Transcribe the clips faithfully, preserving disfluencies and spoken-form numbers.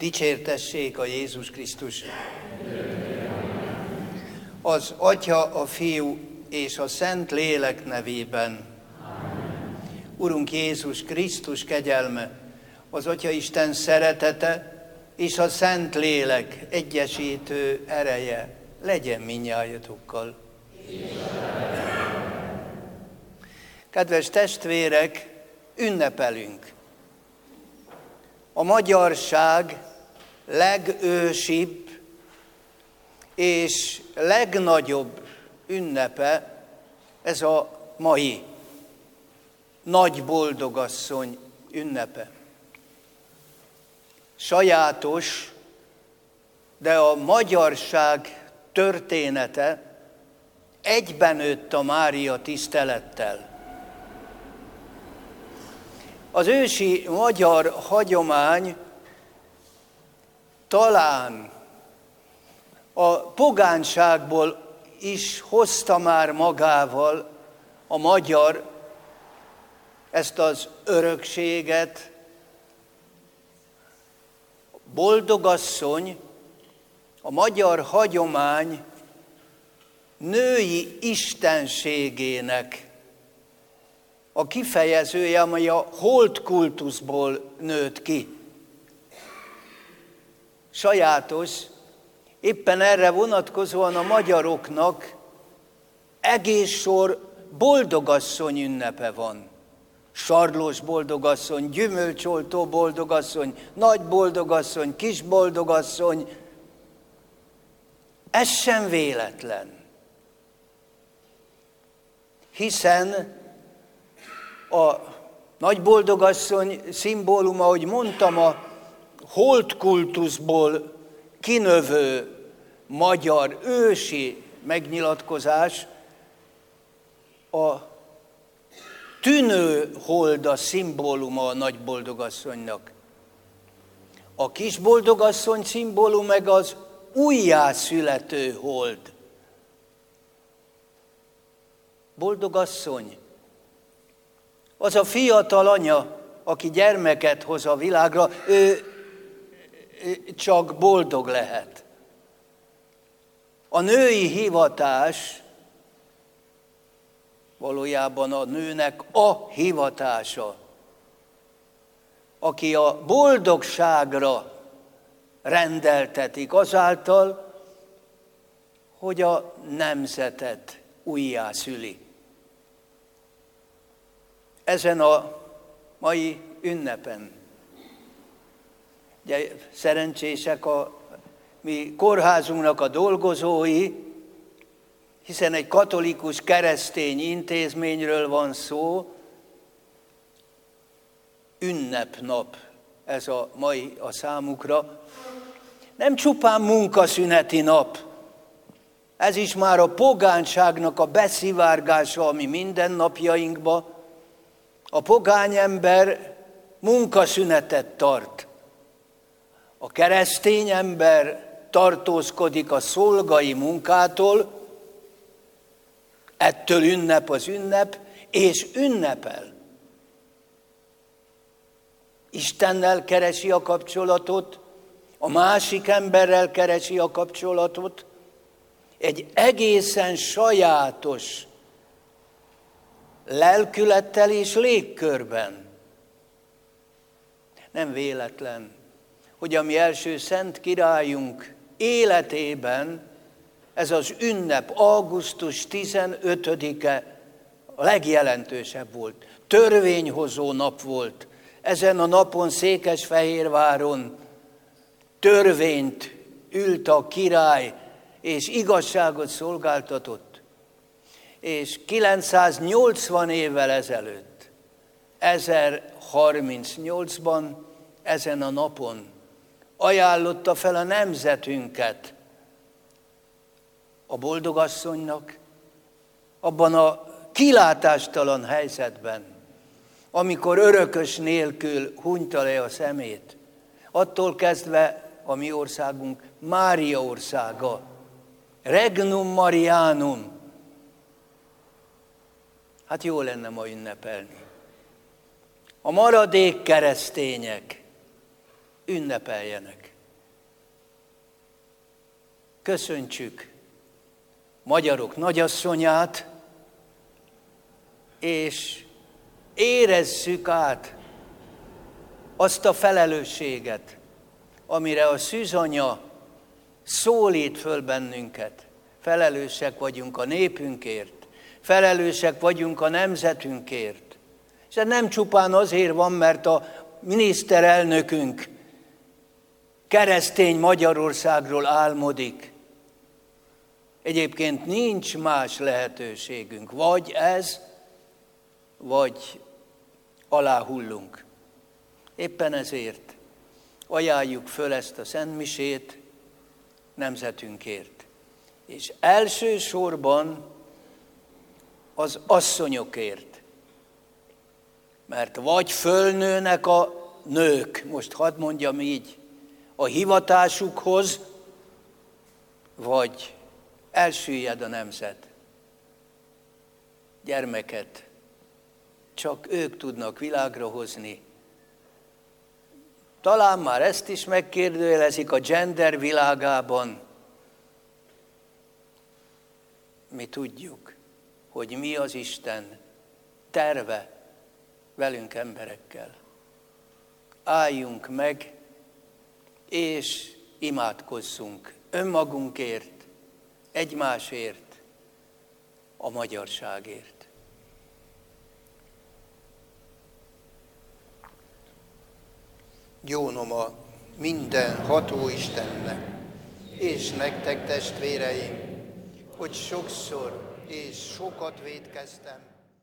Dicsértessék a Jézus Krisztus! Az Atya, a Fiú és a Szent Lélek nevében. Amen. Urunk Jézus Krisztus kegyelme, az Atyaisten szeretete és a Szent Lélek egyesítő ereje legyen mindnyájatokkal. Kedves testvérek, ünnepelünk. A magyarság legősibb és legnagyobb ünnepe ez a mai Nagy Boldogasszony ünnepe. Sajátos, de a magyarság története egybenőtt a Mária tisztelettel. Az ősi magyar hagyomány talán a pogányságból is hozta már magával a magyar ezt az örökséget. Boldogasszony, a magyar hagyomány női istenségének a kifejezője, amely a holdkultuszból nőtt ki. Sajátos, éppen erre vonatkozóan a magyaroknak egész sor boldogasszony ünnepe van. Sarlós boldogasszony, gyümölcsoltó boldogasszony, nagy boldogasszony, kis boldogasszony. Ez sem véletlen. Hiszen a nagy boldogasszony szimbóluma, ahogy mondtam, a holdkultuszból kinövő magyar ősi megnyilatkozás, a tűnő hold a szimbóluma a nagy boldogasszonynak. A kis boldogasszony szimbólum meg az újjászülető hold. Boldogasszony az a fiatal anya, aki gyermeket hoz a világra, ő csak boldog lehet. A női hivatás valójában a nőnek a hivatása, aki a boldogságra rendeltetik azáltal, hogy a nemzetet újjászüli. Ezen a mai ünnepen, ugye szerencsések a mi kórházunknak a dolgozói, hiszen egy katolikus keresztény intézményről van szó, ünnepnap ez a mai a számukra. Nem csupán munkaszüneti nap, ez is már a pogányságnak a beszivárgása a mi mindennapjainkba. A pogány ember munkaszünetet tart. A keresztény ember tartózkodik a szolgai munkától, ettől ünnep az ünnep, és ünnepel. Istennel keresi a kapcsolatot, a másik emberrel keresi a kapcsolatot, egy egészen sajátos lelkülettel és légkörben. Nem véletlen, hogy a mi első szent királyunk életében ez az ünnep augusztus tizenötödike a legjelentősebb volt. Törvényhozó nap volt. Ezen a napon Székesfehérváron törvényt ült a király, és igazságot szolgáltatott. És kilencszáznyolcvan évvel ezelőtt, ezerharmincnyolcban, ezen a napon ajánlotta fel a nemzetünket a boldogasszonynak, abban a kilátástalan helyzetben, amikor örökös nélkül hunyta le a szemét. Attól kezdve a mi országunk Mária országa, Regnum Marianum. Hát jó lenne ma ünnepelni. A maradék keresztények ünnepeljenek. köszöntsük magyarok nagyasszonyát, és érezzük át azt a felelősséget, amire a szűzanya szólít föl bennünket. Felelősek vagyunk a népünkért, felelősek vagyunk a nemzetünkért. És ez nem csupán azért van, mert a miniszterelnökünk keresztény Magyarországról álmodik. Egyébként nincs más lehetőségünk. Vagy ez, vagy aláhullunk. Éppen ezért ajánljuk föl ezt a szentmisét nemzetünkért. És elsősorban az asszonyokért. Mert vagy fölnőnek a nők, most hadd mondjam így, a hivatásukhoz, vagy elsüllyed a nemzet. Gyermeket csak ők tudnak világra hozni. Talán már ezt is megkérdőjelezik a gender világában. Mi tudjuk, hogy mi az Isten terve velünk emberekkel. Álljunk meg, és imádkozzunk önmagunkért, egymásért, a magyarságért. Gyónom a minden ható Istennek, és nektek testvéreim, hogy sokszor és sokat vétkeztem.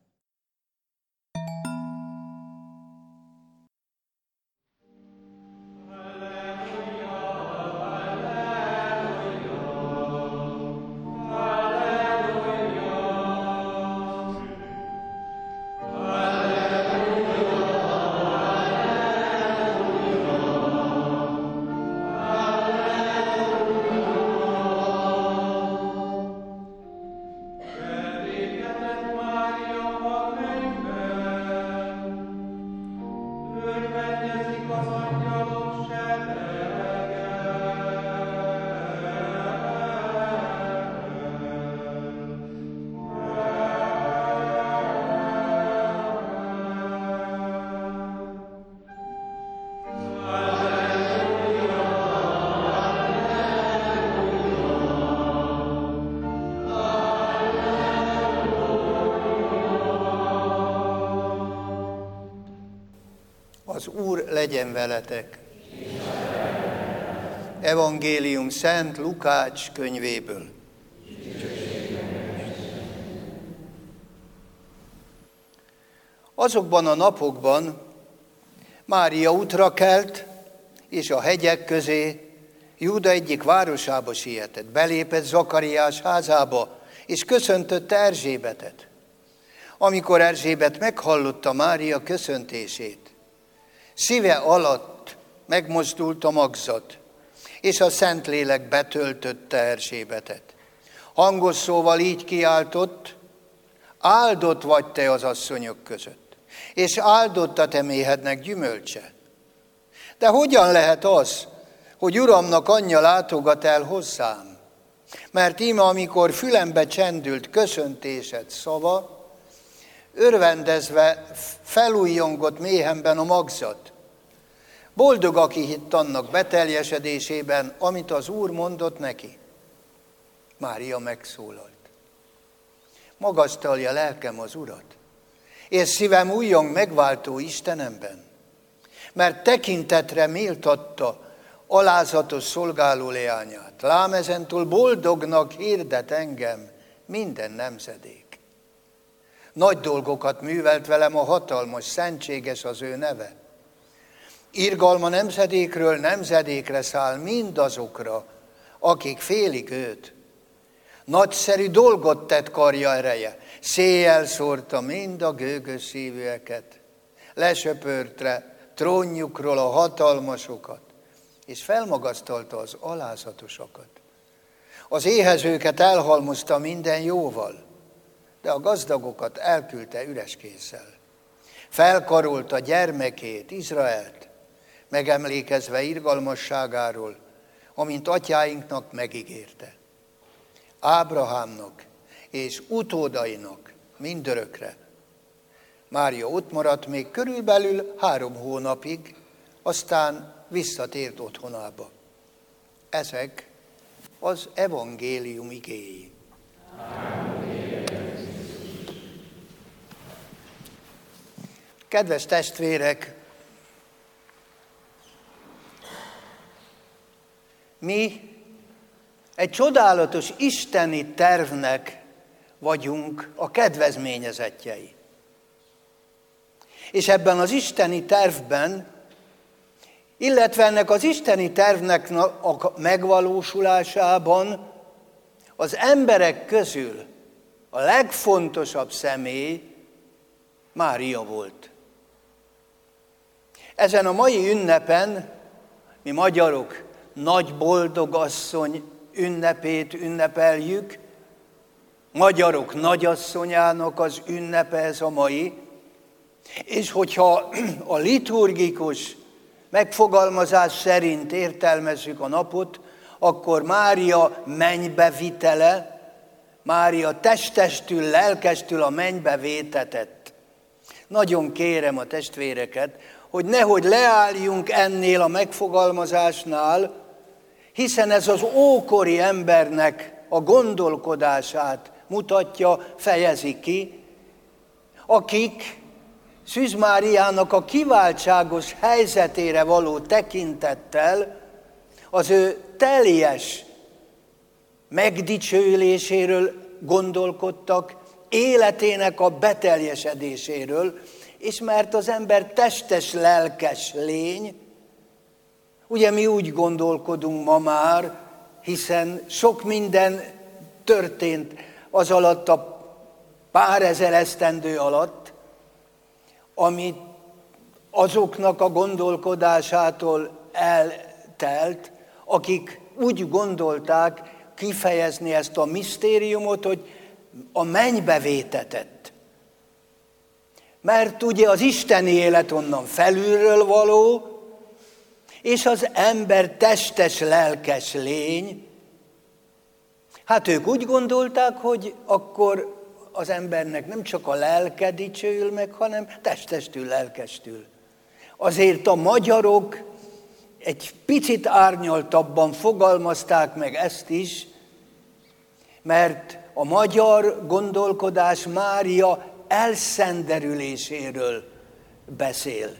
Az Úr legyen veletek. Evangélium Szent Lukács könyvéből. Azokban a napokban Mária útra kelt, és a hegyek közé Júda egyik városába sietett. Belépett Zakariás házába, és köszöntötte Erzsébetet. Amikor Erzsébet meghallotta Mária köszöntését, szíve alatt megmozdult a magzat, és a Szentlélek betöltötte Erzsébetet. Hangos szóval így kiáltott: áldott vagy te az asszonyok között, és áldott a te méhednek gyümölcse. De hogyan lehet az, hogy Uramnak anyja látogat el hozzám? Mert íme, amikor fülembe csendült köszöntésed szava, örvendezve felújjongott méhemben a magzat. Boldog, aki hitt annak beteljesedésében, amit az Úr mondott neki. Mária megszólalt: magasztalja lelkem az Urat, és szívem újjong megváltó Istenemben, mert tekintetre méltatta alázatos szolgáló leányát. Lám ezentúl boldognak hirdet engem minden nemzedék. Nagy dolgokat művelt velem a hatalmas, szentséges az ő neve. Irgalma nemzedékről nemzedékre száll mindazokra, akik félik őt. Nagyszerű dolgot tett karja ereje, széjjel szórta mind a gőgös szívűeket, lesöpörtre trónjukról a hatalmasokat, és felmagasztalta az alázatosakat. Az éhezőket elhalmozta minden jóval, de a gazdagokat elküldte üres kézzel. Felkarolta gyermekét, Izraelt, megemlékezve irgalmasságáról, amint atyáinknak megígérte. Ábrahámnak és utódainak mindörökre. Mária ott maradt még körülbelül három hónapig, aztán visszatért otthonába. Ezek az evangélium igéi. Kedves testvérek, mi egy csodálatos isteni tervnek vagyunk a kedvezményezettjei. És ebben az isteni tervben, illetve ennek az isteni tervnek a megvalósulásában az emberek közül a legfontosabb személy Mária volt. Ezen a mai ünnepen mi magyarok nagy boldogasszony ünnepét ünnepeljük, magyarok nagyasszonyának az ünnepe ez a mai, és hogyha a liturgikus megfogalmazás szerint értelmezzük a napot, akkor Mária mennybe-vitele, Mária testestül, lelkestül a mennybe vétetett. Nagyon kérem a testvéreket, hogy nehogy leálljunk ennél a megfogalmazásnál, hiszen ez az ókori embernek a gondolkodását mutatja, fejezi ki, akik Szűz Máriának a kiváltságos helyzetére való tekintettel az ő teljes megdicsőüléséről gondolkodtak, életének a beteljesedéséről, és mert az ember testes, lelkes lény, ugye mi úgy gondolkodunk ma már, hiszen sok minden történt az alatt a pár ezer esztendő alatt, amit azoknak a gondolkodásától eltelt, akik úgy gondolták kifejezni ezt a misztériumot, hogy a mennybe vétetett. Mert ugye az isteni élet onnan felülről való, és az ember testes, lelkes lény. Hát ők úgy gondolták, hogy akkor az embernek nem csak a lelke dicsőül meg, hanem testestül, lelkestül. Azért a magyarok egy picit árnyaltabban fogalmazták meg ezt is, mert a magyar gondolkodás Mária elszenderüléséről beszél.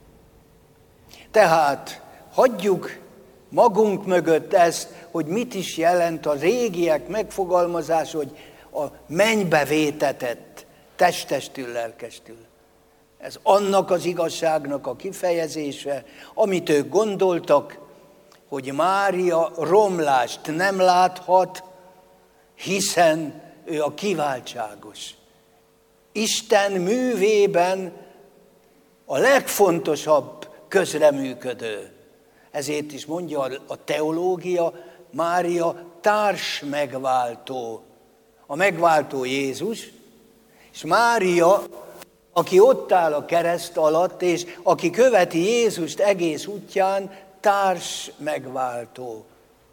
Tehát hagyjuk magunk mögött ezt, hogy mit is jelent a régiek megfogalmazás, hogy a mennybe vétetett, testestül, lelkestül. Ez annak az igazságnak a kifejezése, amit ők gondoltak, hogy Mária romlást nem láthat, hiszen ő a kiváltságos. Isten művében a legfontosabb közreműködő. Ezért is mondja a teológia, Mária társ megváltó. A megváltó Jézus, és Mária, aki ott áll a kereszt alatt, és aki követi Jézust egész útján, társ megváltó.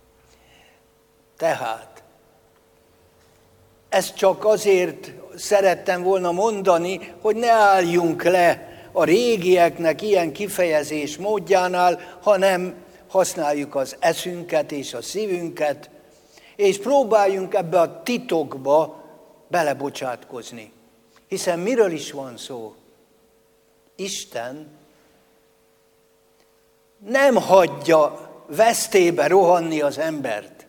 Tehát, ezt csak azért szerettem volna mondani, hogy ne álljunk le a régieknek ilyen kifejezés módjánál, hanem használjuk az eszünket és a szívünket, és próbáljunk ebbe a titokba belebocsátkozni. Hiszen miről is van szó? Isten nem hagyja vesztébe rohanni az embert.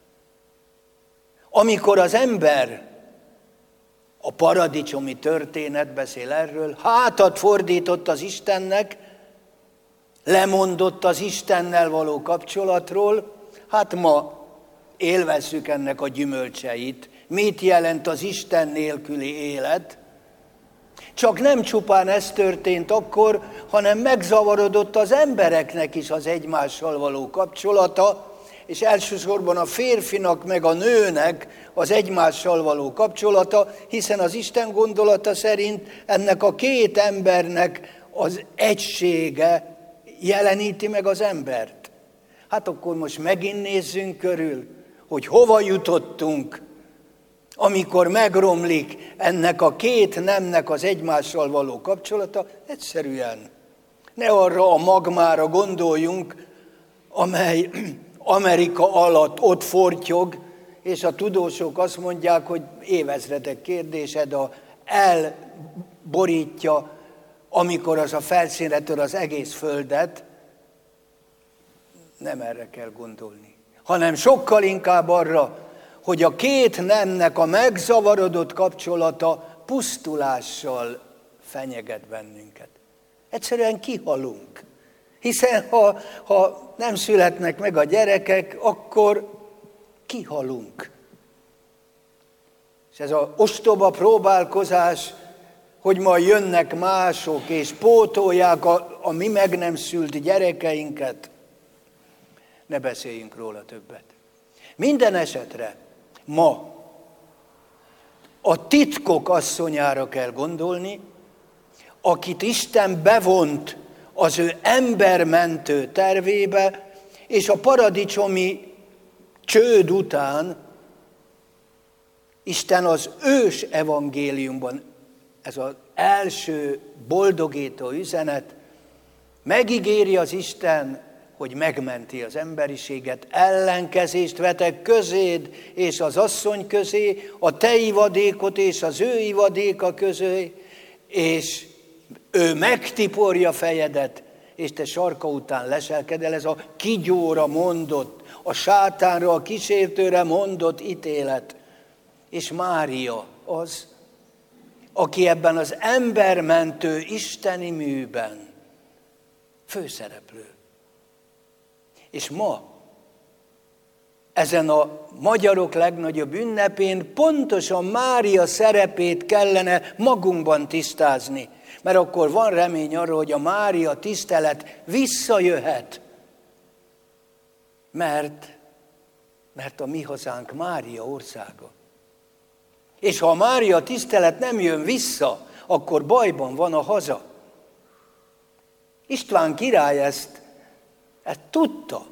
Amikor az ember, a paradicsomi történet beszél erről, hátat fordított az Istennek, lemondott az Istennel való kapcsolatról, hát ma élvezzük ennek a gyümölcseit. Mit jelent az Isten nélküli élet? Csak nem csupán ez történt akkor, hanem megzavarodott az embereknek is az egymással való kapcsolata, és elsősorban a férfinak meg a nőnek az egymással való kapcsolata, hiszen az Isten gondolata szerint ennek a két embernek az egysége jeleníti meg az embert. Hát akkor most megint nézzünk körül, hogy hova jutottunk, amikor megromlik ennek a két nemnek az egymással való kapcsolata. Egyszerűen ne arra a magmára gondoljunk, amely Amerika alatt ott fortyog, és a tudósok azt mondják, hogy évezredek kérdése, de elborítja, amikor az a felszínre tör az egész földet. Nem erre kell gondolni, hanem sokkal inkább arra, hogy a két nemnek a megzavarodott kapcsolata pusztulással fenyeget bennünket. Egyszerűen kihalunk. Hiszen ha, ha nem születnek meg a gyerekek, akkor kihalunk. És ez az ostoba próbálkozás, hogy majd jönnek mások, és pótolják a, a mi meg nem szült gyerekeinket, ne beszéljünk róla többet. Minden esetre ma a titkok asszonyára kell gondolni, akit Isten bevont az ő embermentő tervébe, és a paradicsomi csőd után Isten az ős evangéliumban, ez az első boldogító üzenet, megígéri az Isten, hogy megmenti az emberiséget, ellenkezést vetek közéd és az asszony közé, a te ivadékot és az ő ivadéka közé, és ő megtiporja fejedet, és te sarka után leselkedel. Ez a kígyóra mondott, a sátánra, a kísértőre mondott ítélet. És Mária az, aki ebben az embermentő isteni műben főszereplő. És ma, ezen a magyarok legnagyobb ünnepén pontosan Mária szerepét kellene magunkban tisztázni, mert akkor van remény arra, hogy a Mária tisztelet visszajöhet, mert, mert a mi hazánk Mária országa. És ha a Mária tisztelet nem jön vissza, akkor bajban van a haza. István király ezt, ezt tudta.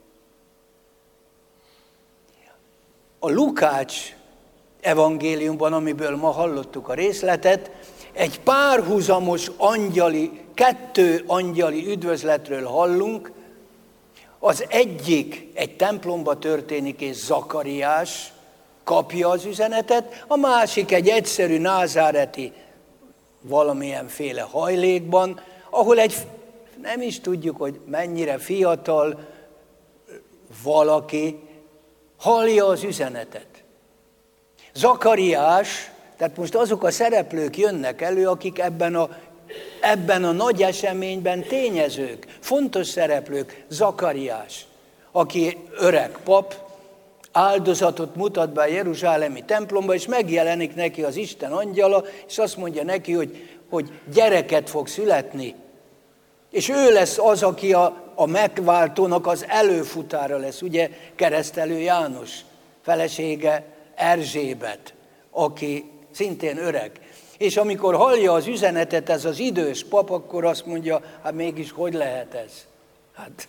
A Lukács evangéliumban, amiből ma hallottuk a részletet, egy párhuzamos angyali, kettő angyali üdvözletről hallunk. Az egyik egy templomba történik, és Zakariás kapja az üzenetet, a másik egy egyszerű názáreti valamilyenféle hajlékban, ahol egy, nem is tudjuk, hogy mennyire fiatal valaki hallja az üzenetet. Zakariás, tehát most azok a szereplők jönnek elő, akik ebben a, ebben a nagy eseményben tényezők, fontos szereplők. Zakariás, aki öreg pap, áldozatot mutat be a jeruzsálemi templomba, és megjelenik neki az Isten angyala, és azt mondja neki, hogy, hogy gyereket fog születni. És ő lesz az, aki a, a megváltónak az előfutára lesz, ugye keresztelő János felesége Erzsébet, aki szintén öreg. És amikor hallja az üzenetet ez az idős pap, akkor azt mondja, hát mégis hogy lehet ez? Hát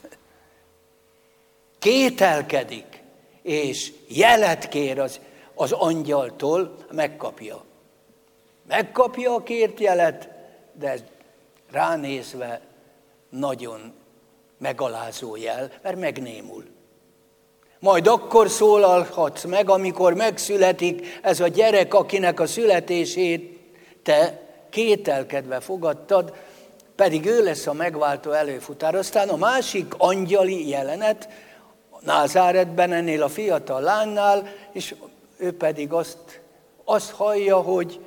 kételkedik, és jelet kér az, az angyaltól, megkapja. Megkapja a kért jelet, de ránézve nagyon megalázó jel, mert megnémul. Majd akkor szólalhatsz meg, amikor megszületik ez a gyerek, akinek a születését te kételkedve fogadtad, pedig ő lesz a megváltó előfutár. Aztán a másik angyali jelenet Názáretben ennél a fiatal lánynál, és ő pedig azt, azt hallja, hogy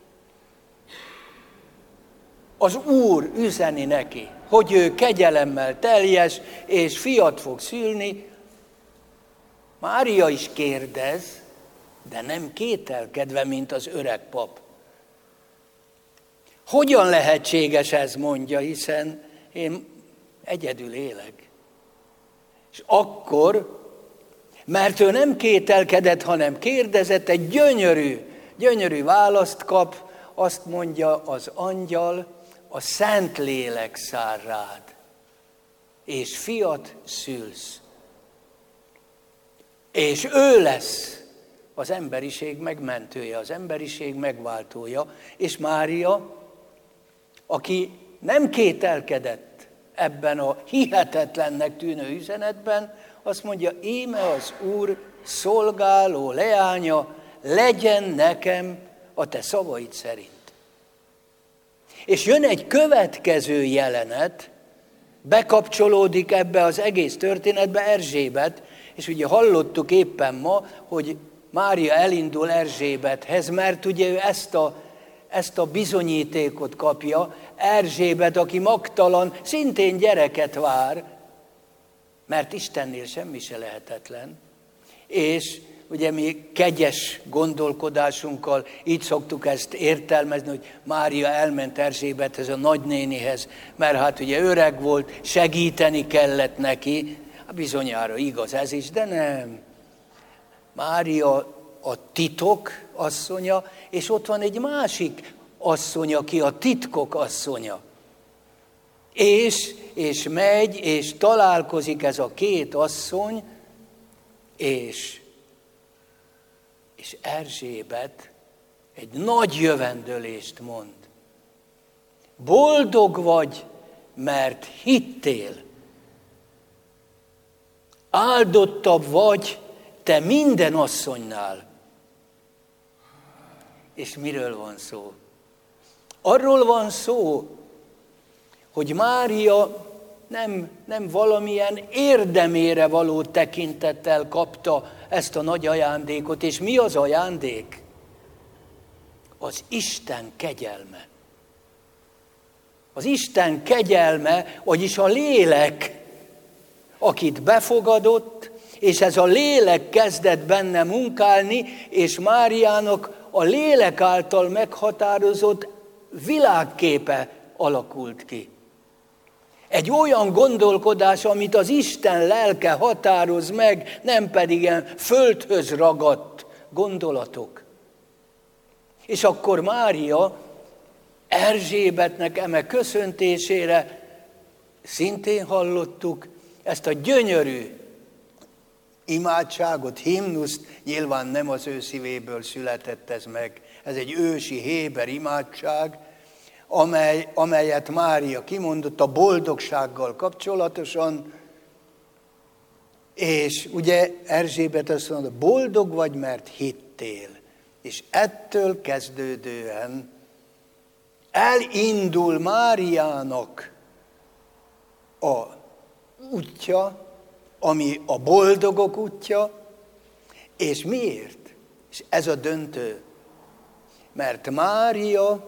az Úr üzeni neki, hogy ő kegyelemmel teljes, és fiat fog szülni. Mária is kérdez, de nem kételkedve, mint az öreg pap. Hogyan lehetséges ez, mondja, hiszen én egyedül élek. És akkor, mert ő nem kételkedett, hanem kérdezett, egy gyönyörű, gyönyörű választ kap, azt mondja az angyal, a Szentlélek száll rád, és fiat szülsz, És ő lesz az emberiség megmentője, az emberiség megváltója, és Mária, aki nem kételkedett ebben a hihetetlennek tűnő üzenetben, azt mondja, íme az Úr szolgáló leánya, legyen nekem a te szavaid szerint. És jön egy következő jelenet, bekapcsolódik ebbe az egész történetbe Erzsébet, és ugye hallottuk éppen ma, hogy Mária elindul Erzsébethez, mert ugye ő ezt a, ezt a bizonyítékot kapja, Erzsébet, aki magtalan, szintén gyereket vár, mert Istennél semmi se lehetetlen, és ugye mi kegyes gondolkodásunkkal így szoktuk ezt értelmezni, hogy Mária elment Erzsébethez, a nagynénihez, mert hát ugye öreg volt, segíteni kellett neki, bizonyára igaz ez is, de nem. Mária a titok asszonya, és ott van egy másik asszony, aki a titkok asszonya. És, és megy, és találkozik ez a két asszony, és És Erzsébet egy nagy jövendőlést mond. Boldog vagy, mert hittél. Áldottabb vagy te minden asszonynál. És miről van szó? Arról van szó, hogy Mária nem, nem valamilyen érdemére való tekintettel kapta ezt a nagy ajándékot. És mi az ajándék? Az Isten kegyelme. Az Isten kegyelme, vagyis a lélek, akit befogadott, és ez a lélek kezdett benne munkálni, és Máriának a lélek által meghatározott világképe alakult ki. Egy olyan gondolkodás, amit az Isten lelke határoz meg, nem pedig ilyen földhöz ragadt gondolatok. És akkor Mária Erzsébetnek eme köszöntésére szintén hallottuk ezt a gyönyörű imádságot, himnuszt, nyilván nem az ő szívéből született ez meg. Ez egy ősi héber imádság, amely, amelyet Mária kimondott a boldogsággal kapcsolatosan, és ugye Erzsébet azt mondta, boldog vagy, mert hittél. És ettől kezdődően elindul Máriának a útja, ami a boldogok útja, és miért? És ez a döntő. Mert Mária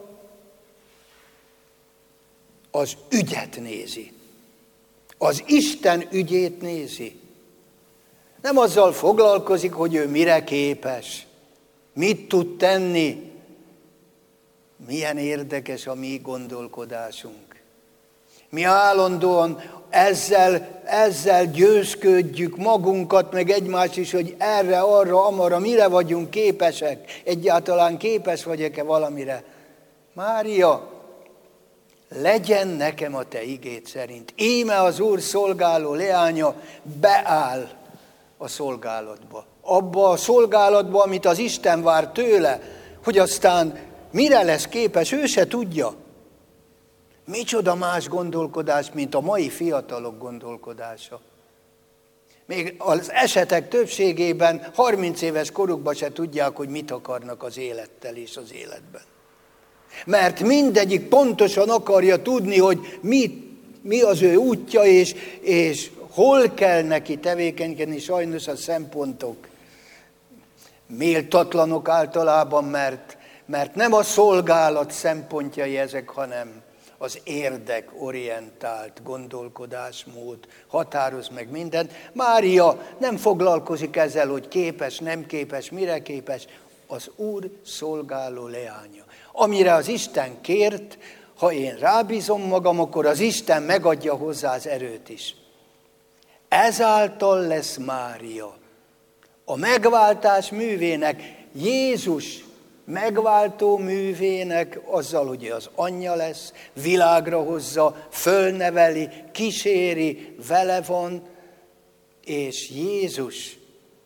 az ügyet nézi. Az Isten ügyét nézi. Nem azzal foglalkozik, hogy ő mire képes, mit tud tenni. Milyen érdekes a mi gondolkodásunk. Mi állandóan ezzel, ezzel győzködjük magunkat, meg egymást is, hogy erre, arra, amarra, mire vagyunk képesek. Egyáltalán képes vagyok-e valamire? Mária, legyen nekem a te igéd szerint. Íme az Úr szolgáló leánya beáll a szolgálatba. Abba a szolgálatba, amit az Isten vár tőle, hogy aztán mire lesz képes, ő se tudja. Micsoda más gondolkodás, mint a mai fiatalok gondolkodása. Még az esetek többségében harminc éves korukban se tudják, hogy mit akarnak az élettel és az életben. Mert mindegyik pontosan akarja tudni, hogy mi, mi az ő útja, és, és hol kell neki tevékenykedni. Sajnos a szempontok méltatlanok általában, mert, mert nem a szolgálat szempontjai ezek, hanem az érdekorientált gondolkodásmód határoz meg mindent. Mária nem foglalkozik ezzel, hogy képes, nem képes, mire képes. Az Úr szolgáló leánya. Amire az Isten kért, ha én rábízom magam, akkor az Isten megadja hozzá az erőt is. Ezáltal lesz Mária a megváltás művének, Jézus megváltó művének, azzal, hogy az anyja lesz, világra hozza, fölneveli, kíséri, vele van, és Jézus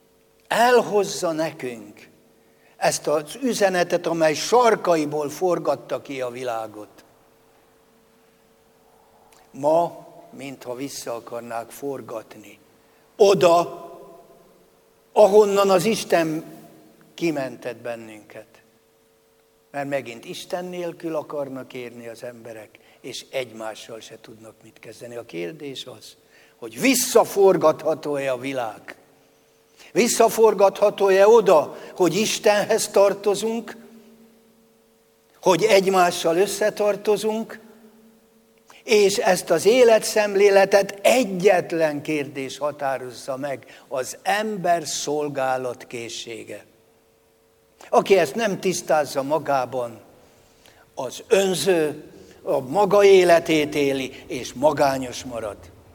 elhozza nekünk ezt az üzenetet, amely sarkaiból forgatta ki a világot. Ma, mintha vissza akarnák forgatni. Oda, ahonnan az Isten kimentett bennünket. Mert megint Isten nélkül akarnak érni az emberek, és egymással se tudnak mit kezdeni. A kérdés az, hogy visszaforgatható-e a világ? Visszaforgatható-e oda, hogy Istenhez tartozunk, hogy egymással összetartozunk, és ezt az életszemléletet egyetlen kérdés határozza meg, az ember szolgálat készsége. Aki ezt nem tisztázza magában, az önző, a maga életét éli, és magányos marad.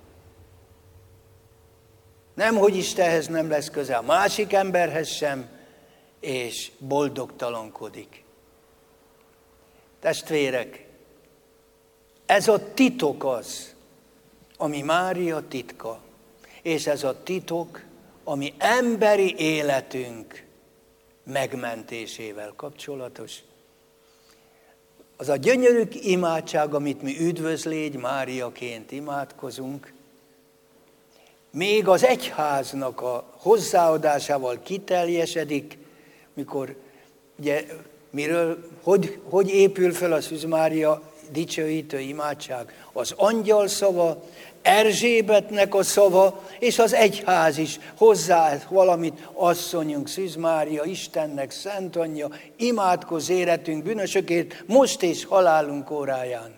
Nem, hogy Istenhez nem lesz közel, a másik emberhez sem, és boldogtalankodik. Testvérek, ez a titok az, ami Mária titka, és ez a titok, ami emberi életünk megmentésével kapcsolatos. Az a gyönyörű imádság, amit mi üdvözlégy Máriaként imádkozunk, még az egyháznak a hozzáadásával kiteljesedik, mikor ugye miről, hogy, hogy épül fel a Szűz Mária dicsőítő imádság? Az angyal szava, Erzsébetnek a szava, és az egyház is hozzá valamit, asszonyunk, Szűz Mária, Istennek szent anyja, imádkozz életünk bűnösökért, most és halálunk óráján.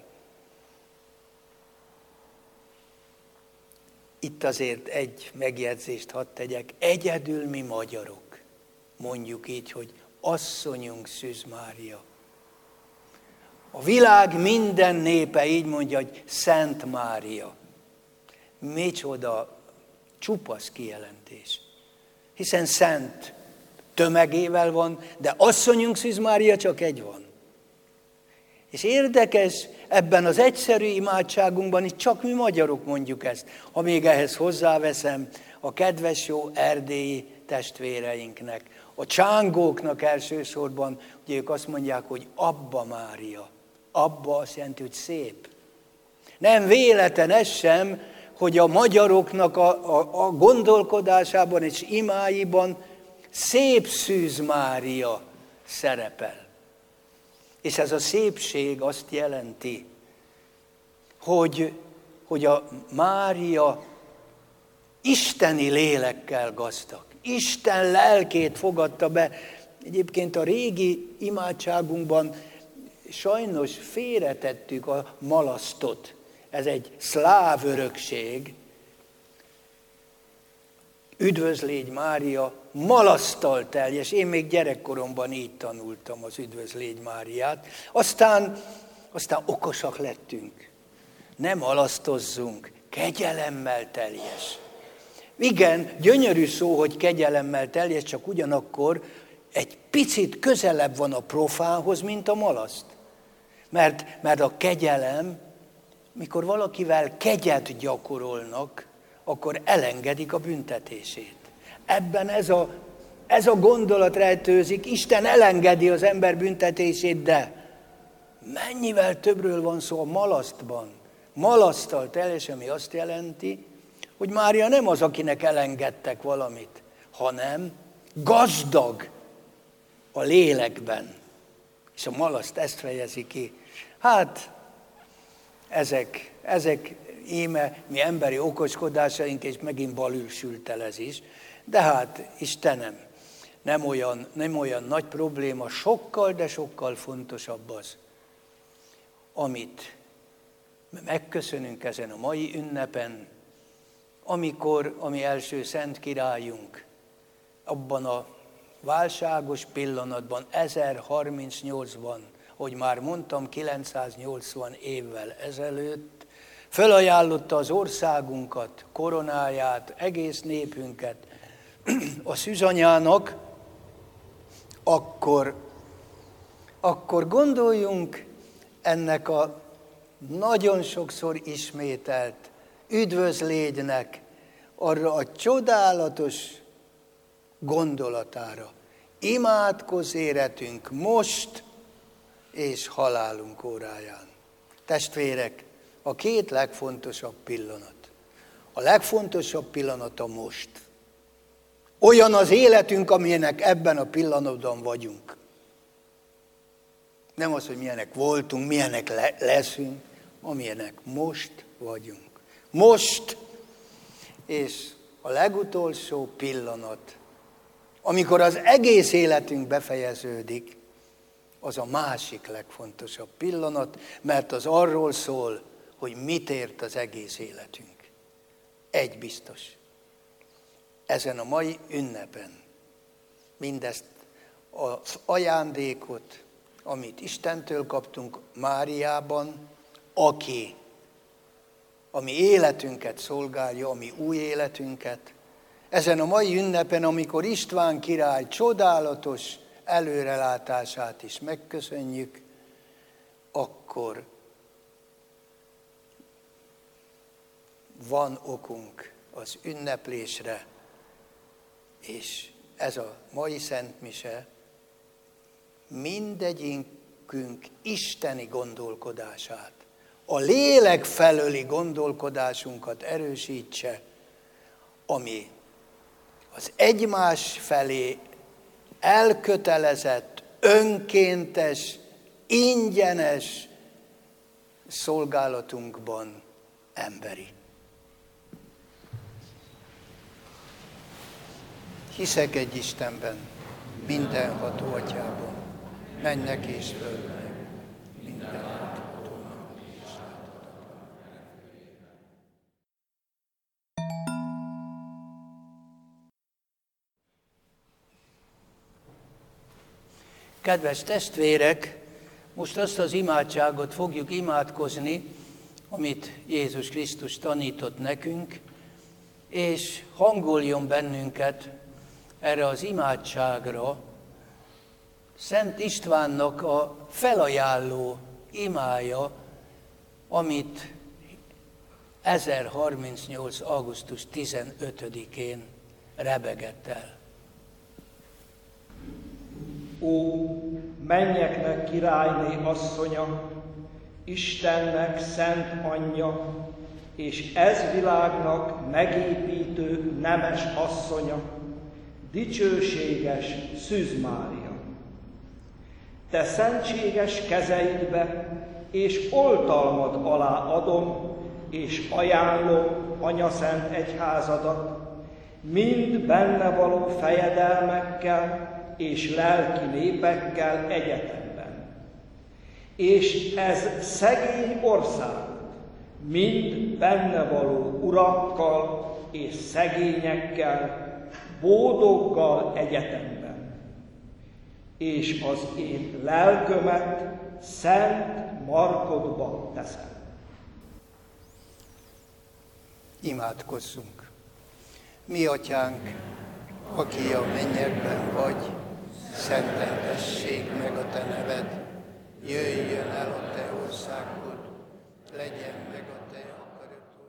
Itt azért egy megjegyzést hadd tegyek, egyedül mi magyarok, mondjuk így, hogy asszonyunk, Szűz Mária. A világ minden népe így mondja, hogy Szent Mária. Micsoda csupasz kijelentés. Hiszen szent tömegével van, de asszonyunk, Szűz Mária csak egy van. És érdekes, ebben az egyszerű imádságunkban itt csak mi magyarok mondjuk ezt. Ha még ehhez hozzáveszem a kedves jó erdélyi testvéreinknek, a csángóknak elsősorban, ugye ők azt mondják, hogy Abba Mária. Abba azt jelenti, hogy szép. Nem véletlen ez sem, hogy a magyaroknak a, a, a gondolkodásában és imáiban szép Szűz Mária szerepel. És ez a szépség azt jelenti, hogy, hogy a Mária isteni lélekkel gazdag. Isten lelkét fogadta be. Egyébként a régi imádságunkban sajnos félretettük a malasztot. Ez egy szláv örökség. Üdvözlégy Mária, malasztal teljes. Én még gyerekkoromban így tanultam az Üdvözlégy Máriát. Aztán, aztán okosak lettünk. Nem malasztozzunk, kegyelemmel teljes. Igen, gyönyörű szó, hogy kegyelemmel teljes, csak ugyanakkor egy picit közelebb van a profánhoz, mint a malaszt. Mert, mert a kegyelem, mikor valakivel kegyet gyakorolnak, akkor elengedik a büntetését. Ebben ez a, ez a gondolat rejtőzik, Isten elengedi az ember büntetését, de mennyivel többről van szó a malasztban. Malasztal teljes, ami azt jelenti, hogy Mária nem az, akinek elengedtek valamit, hanem gazdag a lélekben. És a malaszt ezt fejezi ki. Hát, ezek, ezek íme mi emberi okoskodásaink, és megint balül sült el ez is. De hát, Istenem, nem olyan, nem olyan nagy probléma, sokkal, de sokkal fontosabb az, amit megköszönünk ezen a mai ünnepen, amikor a mi első szent királyunk abban a válságos pillanatban, ezerharmincnyolcban, hogy már mondtam, kilencszáznyolcvan évvel ezelőtt, felajánlotta az országunkat, koronáját, egész népünket a szűzanyának, akkor, akkor gondoljunk ennek a nagyon sokszor ismételt üdvözlégynek arra a csodálatos gondolatára. Imádkozz éretünk most és halálunk óráján. Testvérek, a két legfontosabb pillanat. A legfontosabb pillanat a most. Olyan az életünk, amilyenek ebben a pillanatban vagyunk. Nem az, hogy milyenek voltunk, milyenek le- leszünk, amilyenek most vagyunk. Most, és a legutolsó pillanat, amikor az egész életünk befejeződik, az a másik legfontosabb pillanat, mert az arról szól, hogy mit ért az egész életünk. Egy biztos. Ezen a mai ünnepen mindezt az ajándékot, amit Istentől kaptunk Máriában, aki a mi életünket szolgálja, a mi új életünket, ezen a mai ünnepen, amikor István király csodálatos előrelátását is megköszönjük, akkor van okunk az ünneplésre, és ez a mai szentmise mindegyikünk isteni gondolkodását, a lélek felőli gondolkodásunkat erősítse, ami az egymás felé elkötelezett, önkéntes, ingyenes szolgálatunkban emberi. Hiszek egy Istenben, mindenható Atyában, mennek és földnek, mindenhatónak és láthatatlan. Kedves testvérek, most azt az imádságot fogjuk imádkozni, amit Jézus Krisztus tanított nekünk, és hangoljon bennünket erre az imádságra Szent Istvánnak a felajánló imája, amit ezerharmincnyolc. augusztus tizenötödikén rebegett el. Ó, mennyeknek királyné asszonya, Istennek szent anyja, és ez világnak megépítő nemes asszonya, dicsőséges Szűz Mária. Te szentséges kezeidbe és oltalmad alá adom, és ajánlom anyaszent egyházadat, mind benne való fejedelmekkel és lelki népekkel egyetemben. És ez szegény országot, mind benne való urakkal és szegényekkel, boldoggal egyetemben. És az én lelkömet szent markodba teszem. Imádkozzunk! Mi atyánk, aki a mennyekben vagy, szenteltessék meg a te neved, jöjjön el a te országod, legyen meg a te akaratod.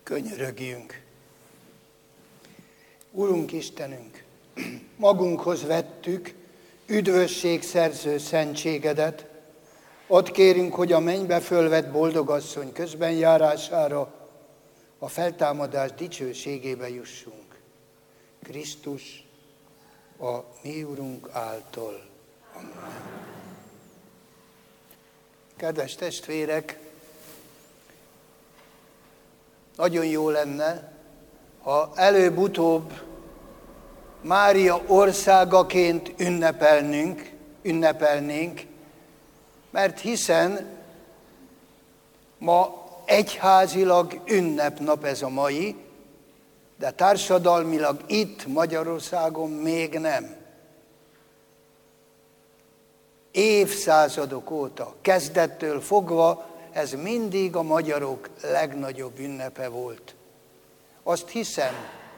Könyörögjünk. Urunk Istenünk, magunkhoz vettük üdvösségszerző szentségedet. Ott kérünk, hogy a mennybe fölvett boldogasszony közbenjárására a feltámadás dicsőségébe jussunk. Krisztus, a mi Urunk által. Amen. Kedves testvérek, nagyon jó lenne, ha előbb-utóbb Mária országaként ünnepelnünk, ünnepelnénk, mert hiszen ma egyházilag ünnepnap ez a mai, de társadalmilag itt Magyarországon még nem. Évszázadok óta, kezdettől fogva ez mindig a magyarok legnagyobb ünnepe volt. Azt hiszem,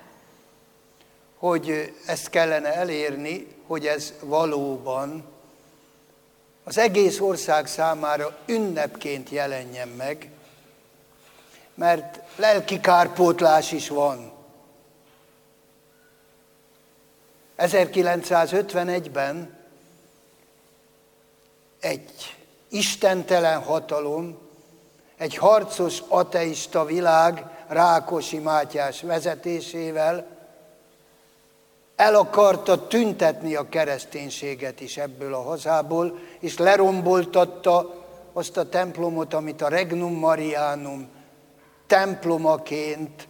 hogy ezt kellene elérni, hogy ez valóban az egész ország számára ünnepként jelenjen meg, mert lelki kárpótlás is van. ezerkilencszázötvenegyben egy istentelen hatalom, egy harcos ateista világ Rákosi Mátyás vezetésével el akarta tüntetni a kereszténységet is ebből a hazából, és leromboltatta azt a templomot, amit a Regnum Marianum templomaként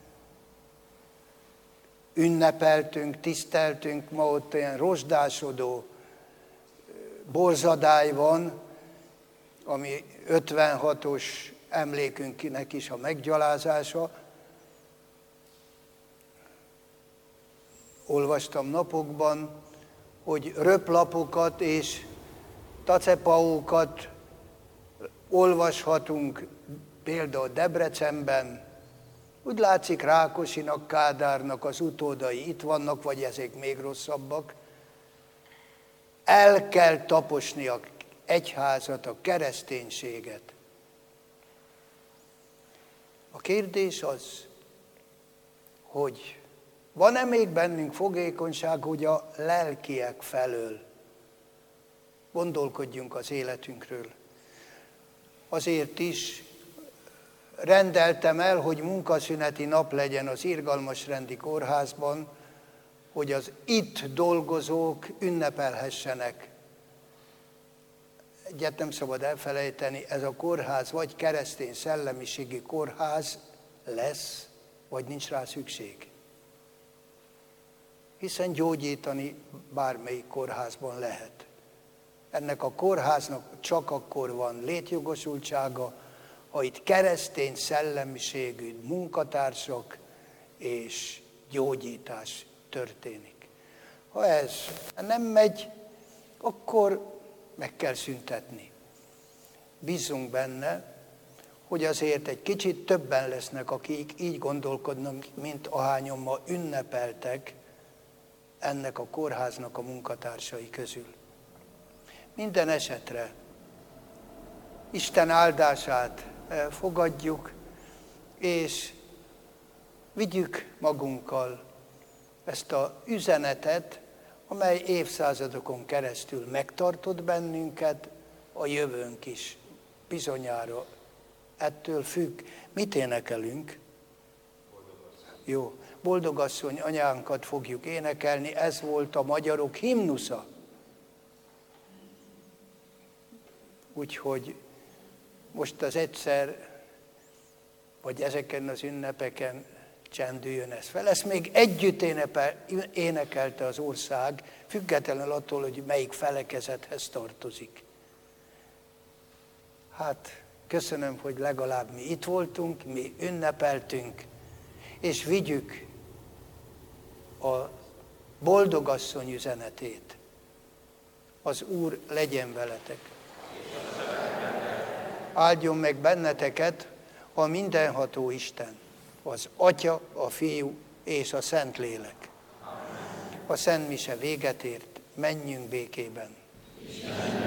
ünnepeltünk, tiszteltünk. Ma ott olyan rozsdásodó borzadály van, ami ötvenhatos emlékünknek is a meggyalázása. Olvastam napokban, hogy röplapokat és tacepaókat olvashatunk például Debrecenben. Úgy látszik, Rákosinak, Kádárnak az utódai itt vannak, vagy ezek még rosszabbak. El kell taposni az egyházat, a kereszténységet. A kérdés az, hogy van-e még bennünk fogékonyság, hogy a lelkiek felől gondolkodjunk az életünkről. Azért is rendeltem el, hogy munkaszüneti nap legyen az Irgalmasrendi Kórházban, hogy az itt dolgozók ünnepelhessenek. Egyet nem szabad elfelejteni, ez a kórház vagy keresztény szellemiségi kórház lesz, vagy nincs rá szükség. Hiszen gyógyítani bármelyik kórházban lehet. Ennek a kórháznak csak akkor van létjogosultsága, ha itt keresztény szellemiségű munkatársak és gyógyítás történik. Ha ez nem megy, akkor meg kell szüntetni. Bízzunk benne, hogy azért egy kicsit többen lesznek, akik így gondolkodnak, mint ahányan ma ünnepeltek ennek a kórháznak a munkatársai közül. Minden esetre Isten áldását fogadjuk, és vigyük magunkkal ezt az üzenetet, amely évszázadokon keresztül megtartott bennünket, a jövőnk is bizonyára ettől függ. Mit énekelünk? Boldogasszony. Jó, Boldogasszony anyánkat fogjuk énekelni, ez volt a magyarok himnusza. Úgyhogy most az egyszer, vagy ezeken az ünnepeken csendüljön ez fel. Ezt még együtt énepel, énekelte az ország, függetlenül attól, hogy melyik felekezethez tartozik. Hát köszönöm, hogy legalább mi itt voltunk, mi ünnepeltünk, és vigyük a boldogasszony üzenetét. Az Úr legyen veletek. Áldjon meg benneteket a mindenható Isten, az Atya, a Fiú és a Szentlélek. A Szent Mise véget ért, menjünk békében. Isten.